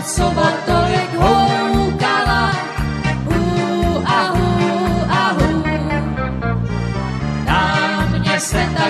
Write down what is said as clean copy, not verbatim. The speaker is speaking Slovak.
sova tolik houkala, a hů. Na mě se tak